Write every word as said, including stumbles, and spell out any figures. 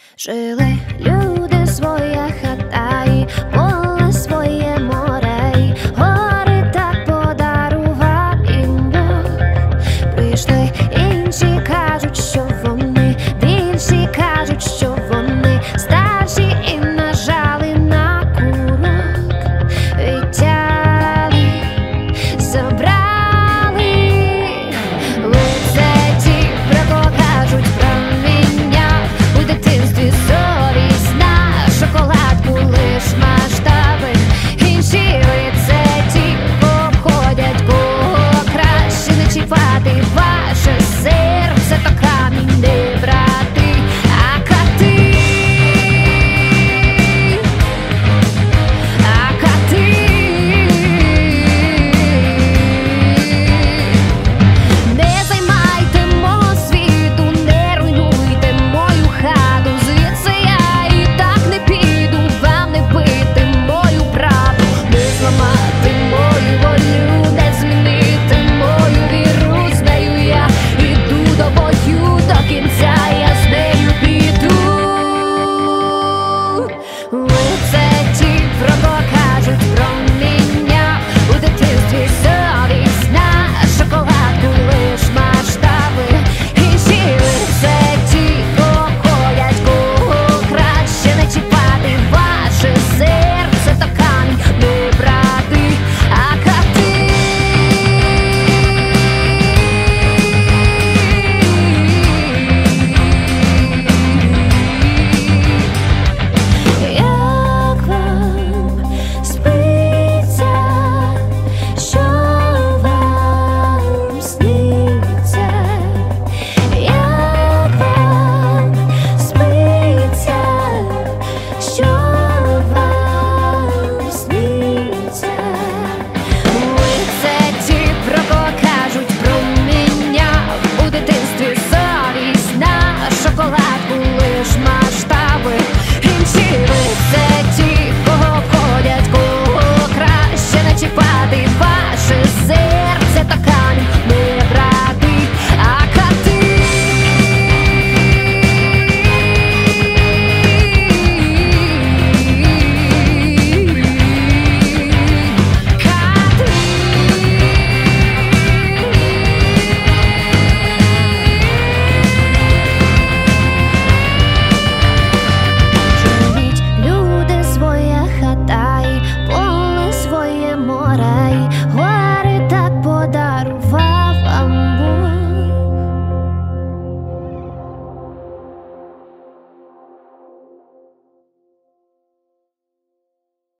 Жили люди, своя хата, і поле своє море, і гори так подарував їм Бог. Прийшли інші, кажуть, що вони більші, кажуть, що вони старші, і нажали на курок, відтяли, забрали. Лице ті, про кого кажуть, проміння у дитинстві зорі сна, шоколадку лиш масштаби. Інші лице ті обходять, кого краще не чіпати. Ваше серце то камінь не брати, а кати, а кати. Не займайте мого світу, не руйнуйте мою хату. Звідси я і так не піду, вам не бити мою правду, не зламати мою волю, не змінити мою віру. З нею я іду до бою, до кінця я з нею піду. Лице ті, про кого кажуть, проміння у дитинстві совість на шоколадку лиш масштаби. Інші лице ті обходять, кого краще не чіпати. Ваше серце то камінь не брати, а кати. Як вам спиться, що вам сниться? Як вам спиться, що вам сниться? Лице ті, про кого кажуть, проміння у дитинстві зорі сна, шоколадку лиш масштаб.